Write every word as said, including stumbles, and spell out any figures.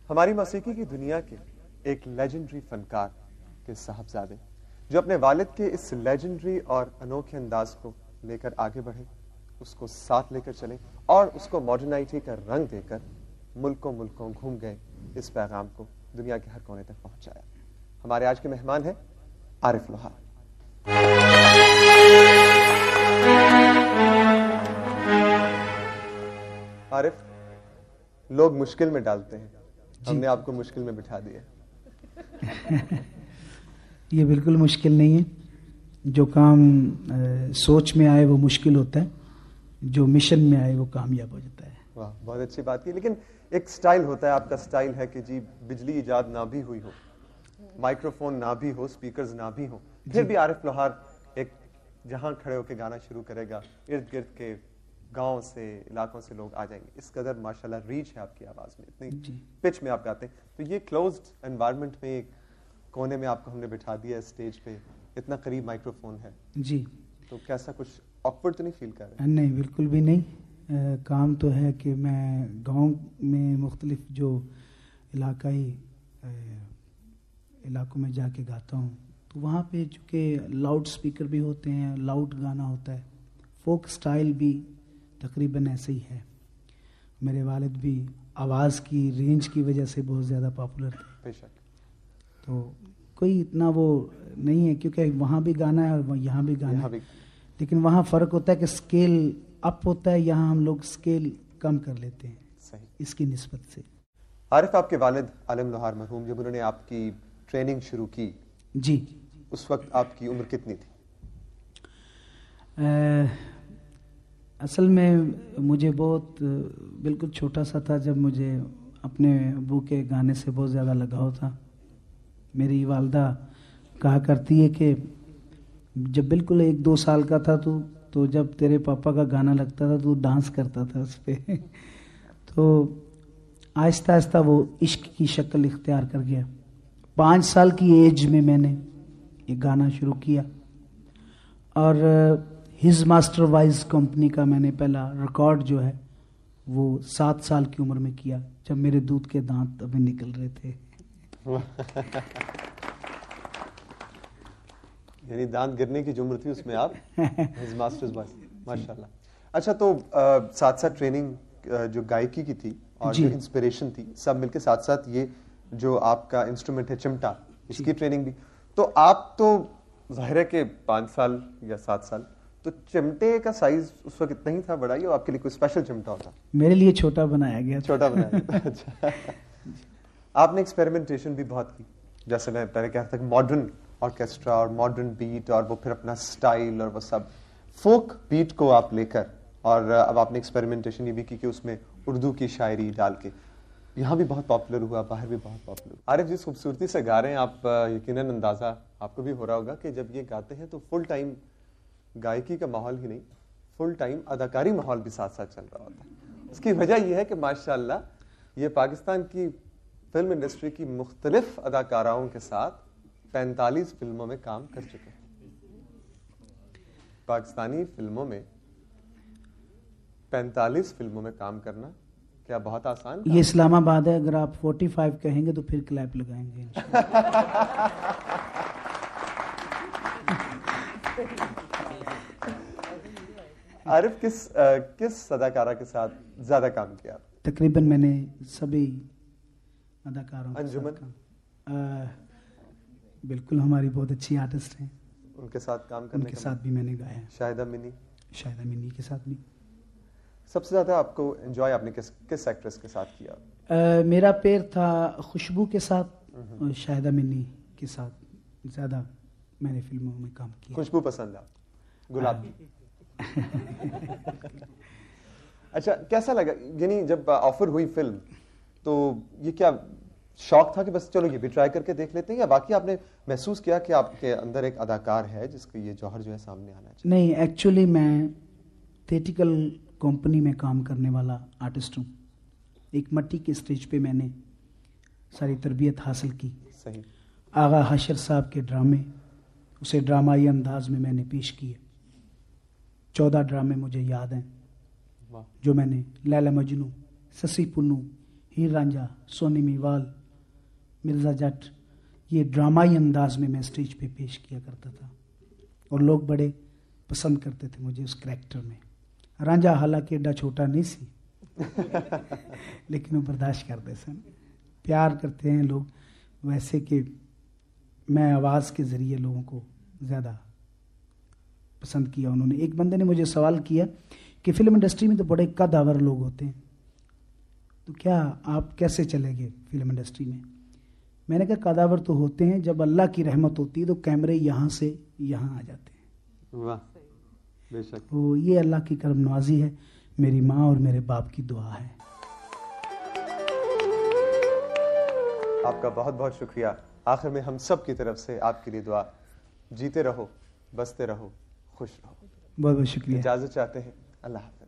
हमारी मौसीकी की दुनिया के एक लेजेंडरी फनकार के साहबजादे जो अपने वालिद के इस लेजेंडरी और अनोखे अंदाज को लेकर आगे बढ़े, उसको साथ लेकर चले और उसको मॉडर्निटी का रंग देकर मुल्कों मुल्कों घूम गए, इस पैगाम को दुनिया के हर कोने तक पहुंचाया। हमारे आज के मेहमान हैं आरिफ लोहार। आरिफ, लोग मुश्किल में डालते हैं, हमने आपको मुश्किल में बिठा दिया। ये बिल्कुल मुश्किल नहीं है। जो काम आ, सोच में आए वो मुश्किल होता है, जो मिशन में आए वो कामयाब हो जाता है। वाह, बहुत अच्छी बात की। लेकिन एक स्टाइल होता है, आपका स्टाइल है कि जी बिजली इजाद ना भी हुई हो, माइक्रोफोन ना भी हो, स्पीकर्स ना भी हो, फिर भी आरिफ लोहार एक जहां खड़े होकर गाना शुरू करेगा, इर्द गिर्द के गांव से, इलाकों से लोग आ जाएंगे। इस कदर माशाल्लाह रीच है आपकी आवाज में, इतनी पिच में आप गाते हैं। तो ये क्लोज्ड एनवायरनमेंट में एक कोने में आपको हमने बिठा दिया स्टेज पे, इतना करीब माइक्रोफोन है जी, तो कैसा कुछ ऑकवर्ड तो नहीं फील कर रहे? नहीं, बिल्कुल भी नहीं। आ, काम तो है कि मैं गांव में मुख्तलिफ जो इलाकाई इलाकों में जाके गाता हूँ, तो वहाँ पे चूँकि लाउड स्पीकर भी होते हैं, लाउड गाना होता है, फोक स्टाइल भी तकरीबन ऐसे ही है। मेरे वालिद भी आवाज़ की रेंज की वजह से बहुत ज़्यादा पॉपुलर थे, बेशक। तो कोई इतना वो नहीं है, क्योंकि वहाँ भी गाना है और यहाँ भी गाना है, लेकिन वहाँ फ़र्क होता है कि स्केल अप होता है, यहाँ हम लोग स्केल कम कर लेते हैं। सही, इसकी निस्बत से। आरिफ, आपके वालिद आलिम लोहार मरहूम, जब उन्होंने आपकी ट्रेनिंग शुरू की जी, उस वक्त आपकी उम्र कितनी थी? आ, असल में मुझे बहुत बिल्कुल छोटा सा था जब मुझे अपने अब्बू के गाने से बहुत ज़्यादा लगाव था। मेरी वालदा कहा करती है कि जब बिल्कुल एक दो साल का था तू, तो जब तेरे पापा का गाना लगता था तो डांस करता था उस पर। तो आहिस्ता आहिस्ता वो इश्क की शक्ल इख्तियार कर गया। पाँच साल की एज में मैंने ये गाना शुरू किया और हिज मास्टर वाइज कंपनी का मैंने पहला रिकॉर्ड जो है वो सात साल की उम्र में किया, जब मेरे दूध के दांत अभी निकल रहे थे। यानी दांत गिरने की जो उम्र थी उसमें आप हिज मास्टर्स वाइज, माशाल्लाह। अच्छा, तो आ, साथ साथ ट्रेनिंग जो गायकी की थी और जो इंस्पिरेशन थी, सब मिलके साथ साथ ये जो आपका इंस्ट्रूमेंट है चिमटा, इसकी ट्रेनिंग भी। तो आप तो जाहिर है कि पाँच साल या सात साल, तो चिमटे का साइज उस वक्त इतना ही था, बड़ा ही, और आपके लिए कोई स्पेशल चिमटा होता? मेरे लिए छोटा बनाया गया, छोटा बनाया गया। अच्छा, आपने एक्सपेरिमेंटेशन भी बहुत की, जैसे मैं पहले कह रहा था कि मॉडर्न ऑर्केस्ट्रा और मॉडर्न बीट और वो फिर अपना स्टाइल और वो सब फोक बीट को आप लेकर, और अब आपने एक्सपेरिमेंटेशन ये भी की कि उसमें उर्दू की शायरी डाल के, यहाँ भी बहुत पॉपुलर हुआ, बाहर भी बहुत पॉपुलर। आरिफ, जिस खूबसूरती से गा रहे हैं आप, यकीनन अंदाजा आपको भी हो रहा होगा कि जब ये गाते हैं तो फुल टाइम गायकी का माहौल ही नहीं, फुल टाइम अदाकारी माहौल भी साथ साथ चल रहा होता है। उसकी वजह यह है कि माशाल्लाह ये पाकिस्तान की फिल्म इंडस्ट्री की मुख्तलिफ अदाकाराओं के साथ पैंतालीस फिल्मों में काम कर चुके हैं। पाकिस्तानी फिल्मों में पैंतालीस फिल्मों में काम करना क्या बहुत आसान? ये इस्लामाबाद है, अगर आप पैंतालीस कहेंगे तो फिर क्लैप लगाएंगे। आरिफ, किस आ, किस अदाकारा के साथ ज्यादा काम किया? तकरीबन मैंने सभी अदाकारों के अंजुमन? साथ आ, बिल्कुल, हमारी बहुत अच्छी आर्टिस्ट हैं, उनके साथ काम करने उनके साथ भी मैंने गाया। शाहिदा मिनी? शाहिदा मिनी के साथ भी। सबसे ज्यादा आपको एंजॉय आपने किस किस एक्ट्रेस के साथ किया? आ, मेरा पैर था खुशबू के साथ और शाहिदा मिनी के साथ ज्यादा मैंने फिल्मों में काम किया। खुशबू पसंद है, गुलाब? अच्छा, कैसा लगा, यानी जब ऑफर हुई फिल्म तो ये क्या शौक था कि बस चलो ये भी ट्राई करके देख लेते हैं, या बाकी आपने महसूस किया कि आपके अंदर एक अदाकार है जिसको ये जौहर जो है सामने आना चाहिए? नहीं, एक्चुअली मैं थिएटिकल कंपनी में काम करने वाला आर्टिस्ट हूँ। एक मट्टी के स्टेज पे मैंने सारी तरबियत हासिल की। सही। आगा हशर साहब के ड्रामे, उसे ड्रामाई अंदाज में मैंने पेश किए। चौदह ड्रामे मुझे याद हैं जो मैंने, लैला मजनू, ससी पुन्नू, हीर रांझा, सोनी मीवाल, मिर्जा जट, ये ड्रामाई अंदाज में मैं स्टेज पे पेश किया करता था और लोग बड़े पसंद करते थे मुझे उस करैक्टर में। रांझा हालांकि एडा छोटा नहीं सी लेकिन वो बर्दाश्त करते सन। प्यार करते हैं लोग वैसे कि मैं आवाज़ के ज़रिए लोगों को ज़्यादा पसंद किया उन्होंने। एक बंदे ने मुझे सवाल किया कि फिल्म इंडस्ट्री में तो बड़े कदावर लोग होते हैं, तो क्या आप कैसे चले गए फिल्म इंडस्ट्री में? मैंने कहा कदावर तो होते हैं, जब अल्लाह की रहमत होती है तो कैमरे यहाँ से यहाँ आ जाते हैं। वाह, बेशक। तो ये अल्लाह की करम नवाजी है, मेरी माँ और मेरे बाप की दुआ है। आपका बहुत बहुत शुक्रिया। आखिर में हम सब की तरफ से आपके लिए दुआ, जीते रहो, बसते रहो, खुश रहो। बहुत बहुत शुक्रिया। इजाजत चाहते हैं। अल्लाह।